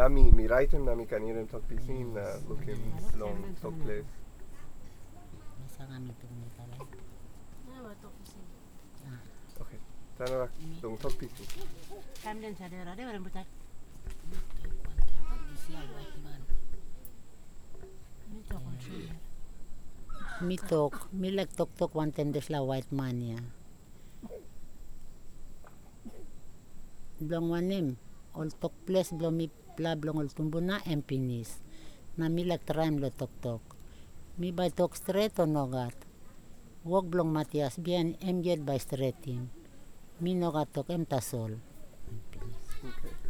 mi raiten nami kanirem tok pisin lukim long tok place. Masa kami tunggu tala. Okay. Tanarak long tok pisin. Kami dan sadar ada orang buta. Mi like tok one time des la white man ya. Blong wanim ol tok place blong mi pla blong ol tumbuna empinis. Na mi like trying lo tok. Mi by tok straight o nogat. Wok blong Matias bien em get by straightin. Mi nogat tok em tasol. Okay.